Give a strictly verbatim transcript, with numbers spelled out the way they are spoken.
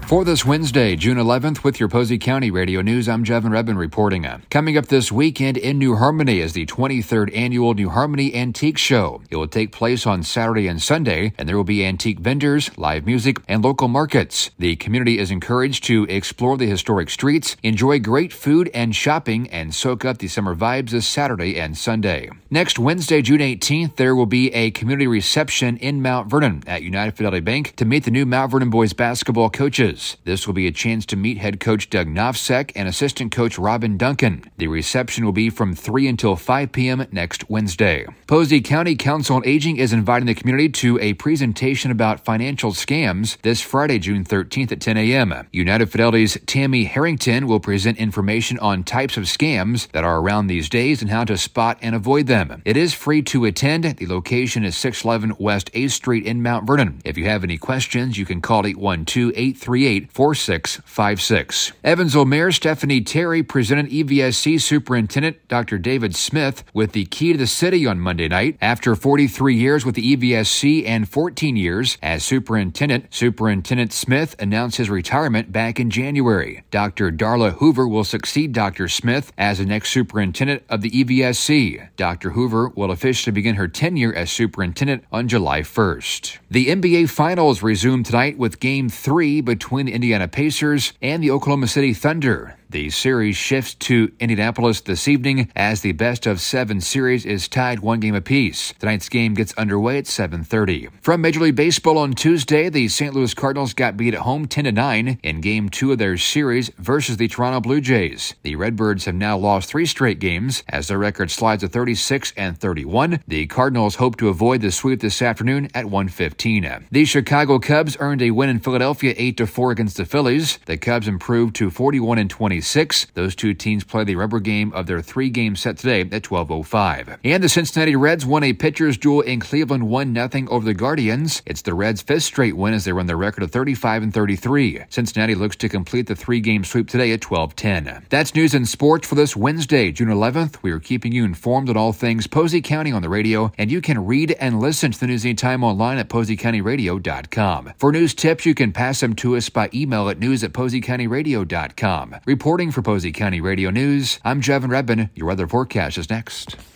For this Wednesday, June eleventh, with your Posey County Radio News, I'm Jevin Redmond reporting. Coming up this weekend in New Harmony is the twenty-third Annual New Harmony Antique Show. It will take place on Saturday and Sunday, and there will be antique vendors, live music, and local markets. The community is encouraged to explore the historic streets, enjoy great food and shopping, and soak up the summer vibes this Saturday and Sunday. Next Wednesday, June eighteenth, there will be a community reception in Mount Vernon at United Fidelity Bank to meet the new Mount Vernon boys basketball coaches. This will be a chance to meet head coach Doug Novsek and assistant coach Robin Duncan. The reception will be from three until five p.m. next Wednesday. Posey County Council on Aging is inviting the community to a presentation about financial scams this Friday, June thirteenth at ten a.m. United Fidelity's Tammy Harrington will present information on types of scams that are around these days and how to spot and avoid them. It is free to attend. The location is six eleven West eighth Street in Mount Vernon. If you have any questions, you can call eight one two, eight three eight, four six five six. Evansville Mayor Stephanie Terry presented E V S C Superintendent Doctor David Smith with the key to the city on Monday night. After forty-three years with the E V S C and fourteen years as superintendent, Superintendent Smith announced his retirement back in January. Doctor Darla Hoover will succeed Doctor Smith as the next superintendent of the E V S C. Doctor Hoover will officially begin her tenure as superintendent on July first. The N B A Finals resume tonight with Game three between the Indiana Pacers and the Oklahoma City Thunder. The series shifts to Indianapolis this evening as the best-of-seven series is tied one game apiece. Tonight's game gets underway at seven thirty. From Major League Baseball on Tuesday, the Saint Louis Cardinals got beat at home ten to nine in Game two of their series versus the Toronto Blue Jays. The Redbirds have now lost three straight games as their record slides to thirty-six and thirty-one. The Cardinals hope to avoid the sweep this afternoon at one fifteen. The Chicago Cubs earned a win in Philadelphia eight to four against the Phillies. The Cubs improved to forty-one and twenty-six. Those two teams play the rubber game of their three-game set today at twelve oh five. And the Cincinnati Reds won a pitcher's duel in Cleveland one nothing over the Guardians. It's the Reds' fifth straight win as they run their record of thirty-five and thirty-three. Cincinnati looks to complete the three-game sweep today at twelve ten. That's news and sports for this Wednesday, June eleventh. We are keeping you informed on all things Posey County on the radio, and you can read and listen to the news anytime online at posey county radio dot com. For news tips, you can pass them to us by email at news at posey county radio dot com. Reporting for Posey County Radio News, I'm Jevin Redmond. Your weather forecast is next.